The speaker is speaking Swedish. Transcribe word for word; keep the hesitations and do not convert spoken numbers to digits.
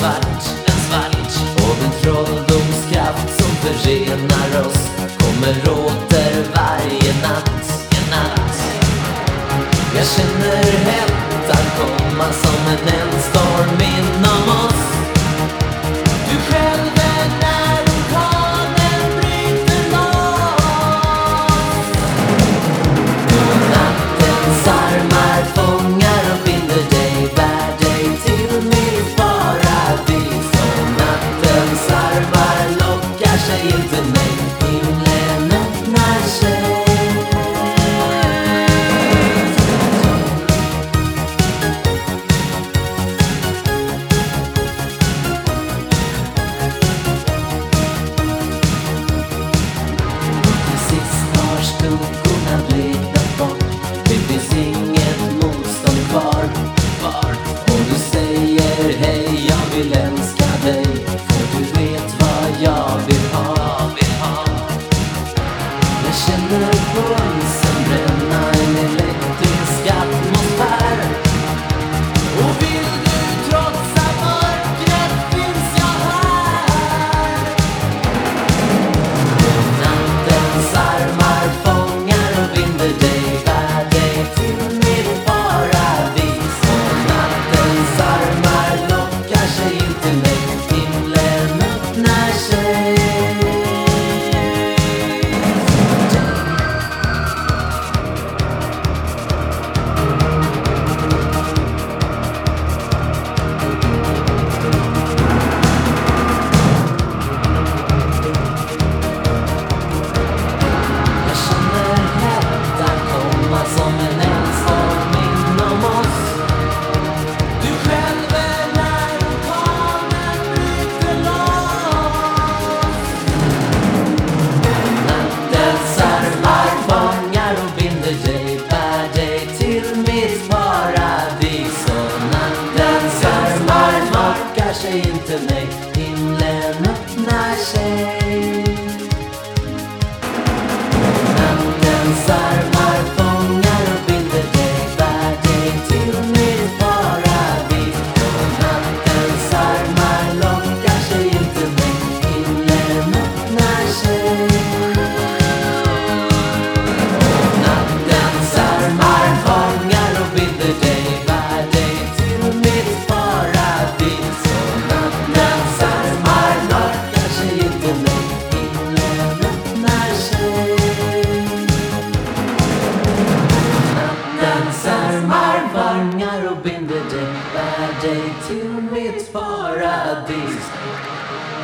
svart, en svart. Och den trolldomskraft som förenar oss kommer åter varje natt, en natt. Jag känner hettan komma som en eldstorm inom oss. Du själv är när orkanen bryter loss. Och nattens armar fångar och binder dig, bär dig till mitt paradis. Och nattens armar lockar sig inte mig, himlen öppnar sig. Skuggorna bleknat bort, det finns inget motstånd kvar, kvar. Och du säger hej, jag vill älska dig, för du vet vad jag vill ha, vill ha. Jag känner pulsen bränna en elektrisk atmosfär. Och vill du trotsa mörkret finns jag här. Och nattens armar fångar och binder dig, bär dig till mitt paradis. Och nattens armar lockar sig inte mig, himlen öppnar sig. Jag känner hettan komma som en eldstorm inom oss. Du själv är när orkanen bryter loss. Nattens armar fångar och binder dig, bär dig till mitt paradis. Och nattens armar lockar sig inte mig, himlen öppnar sig. Nattens armar fångar och binder dig, bär dig till mitt paradis. Och nattens armar lockar sig inte mig, himlen öppnar sig. Och nattens armar fångar och binder dig, bär dig till mitt paradis. Och nattens armar lockar sig inte mig, himlen öppnar sig. Nattens armar fångar och binder dig, bär dig till mitt paradis.